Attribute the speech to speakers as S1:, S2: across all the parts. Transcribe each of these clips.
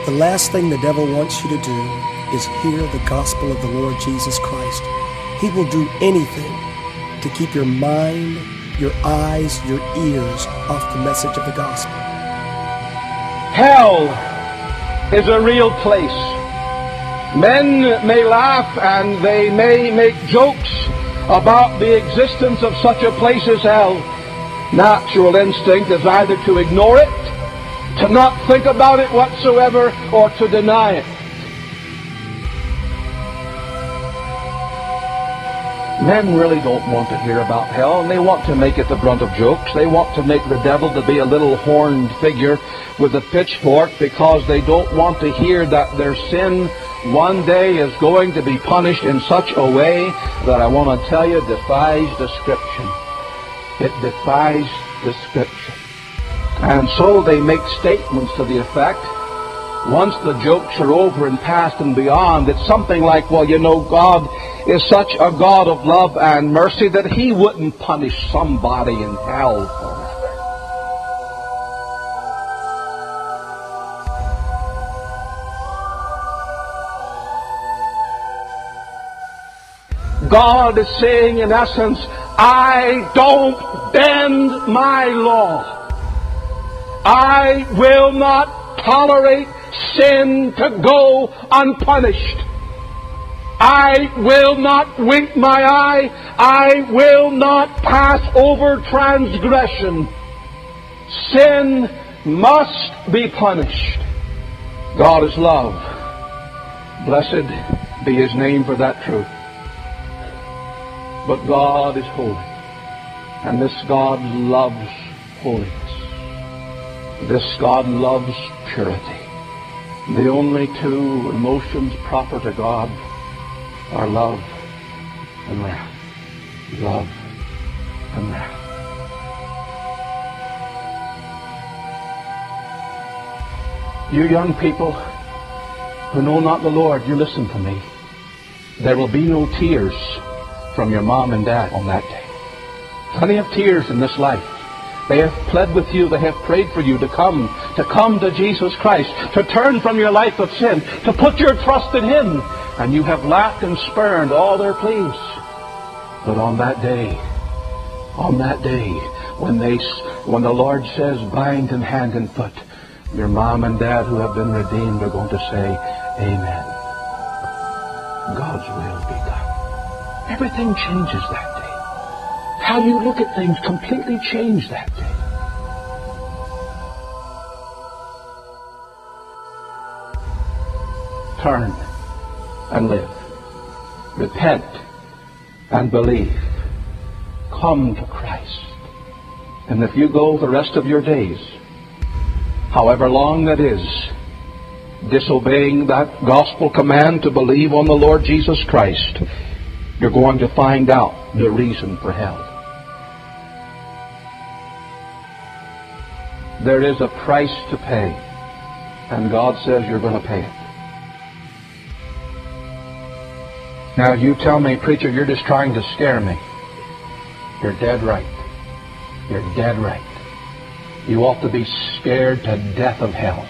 S1: The last thing the devil wants you to do is hear the gospel of the Lord Jesus Christ. He will do anything to keep your mind, your eyes, your ears off the message of the gospel.
S2: Hell is a real place. Men may laugh and they may make jokes about the existence of such a place as hell. Natural instinct is either to ignore it, to not think about it whatsoever, or to deny it. Men really don't want to hear about hell, and they want to make it the brunt of jokes. They want to make the devil to be a little horned figure with a pitchfork, because they don't want to hear that their sin one day is going to be punished in such a way that, I want to tell you, defies description. It defies description. And so they make statements to the effect, once the jokes are over and past and beyond, it's something like, well, you know, God is such a God of love and mercy that He wouldn't punish somebody in hell forever. God is saying, in essence, I don't bend my law. I will not tolerate sin to go unpunished. I will not wink my eye. I will not pass over transgression. Sin must be punished. God is love. Blessed be His name for that truth. But God is holy. And this God loves holiness. This God loves purity. The only two emotions proper to God are love and wrath. Love and wrath. You young people who know not the Lord, you listen to me. There will be no tears from your mom and dad on that day. Plenty of tears in this life. They have pled with you, they have prayed for you to come to Jesus Christ, to turn from your life of sin, to put your trust in Him. And you have laughed and spurned all their pleas. But on that day, when the Lord says, bind in hand and foot, your mom and dad who have been redeemed are going to say, Amen. God's will be done. Everything changes that day. How you look at things completely changed that day. Turn and live. Repent and believe. Come to Christ. And if you go the rest of your days, however long that is, disobeying that gospel command to believe on the Lord Jesus Christ, you're going to find out the reason for hell. There is a price to pay, and God says you're going to pay it. Now you tell me, preacher, you're just trying to scare me. You're dead right. You're dead right. You ought to be scared to death of hell.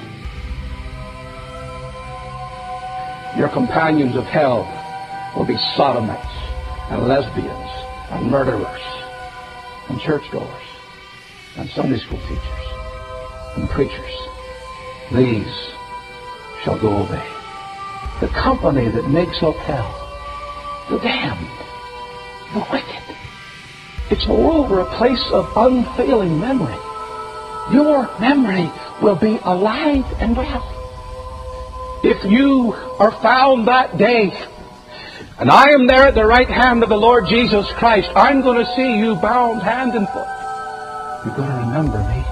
S2: Your companions of hell will be sodomites and lesbians and murderers and churchgoers and Sunday school teachers and preachers. These shall go away. The company that makes up hell, the damned, the wicked. It's moreover a place of unfailing memory. Your memory will be alive and well. If you are found that day, and I am there at the right hand of the Lord Jesus Christ, I'm going to see you bound hand and foot. You're going to remember me.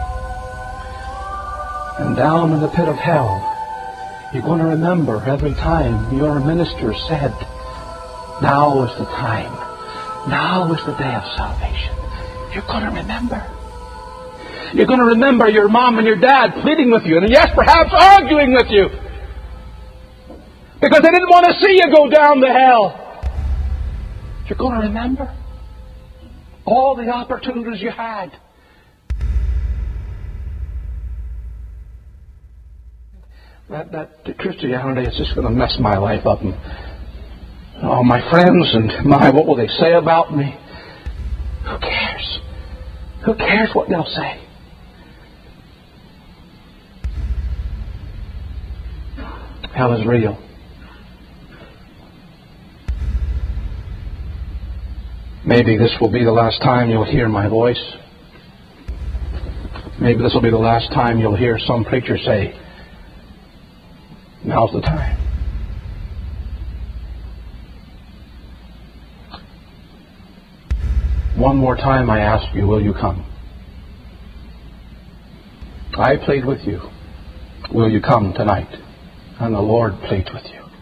S2: And down in the pit of hell, you're going to remember every time your minister said, now is the time. Now is the day of salvation. You're going to remember. You're going to remember your mom and your dad pleading with you, and yes, perhaps arguing with you, because they didn't want to see you go down to hell. You're going to remember all the opportunities you had. That Christianity is just going to mess my life up. And all my friends and what will they say about me? Who cares? Who cares what they'll say? Hell is real. Maybe this will be the last time you'll hear my voice. Maybe this will be the last time you'll hear some preacher say, now's the time. One more time I ask you, will you come? I plead with you. Will you come tonight? And the Lord pleads with you.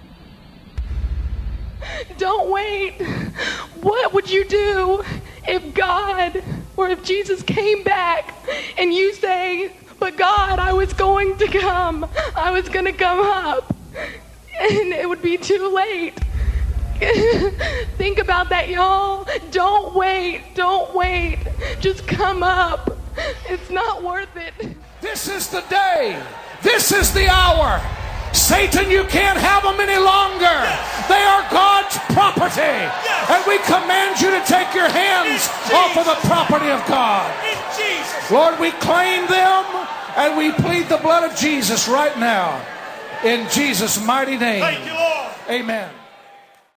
S3: Don't wait. What would you do if God or if Jesus came back and you say, but God, I was going to come. I was going to come up. And it would be too late. Think about that, y'all. Don't wait. Don't wait. Just come up. It's not worth it.
S4: This is the day. This is the hour. Satan, you can't have them any longer. Yes. They are God's property. Yes. And we command you to take your hands off of the property of God. Lord, we claim them and we plead the blood of Jesus right now. In Jesus' mighty name.
S5: Thank you, Lord.
S4: Amen.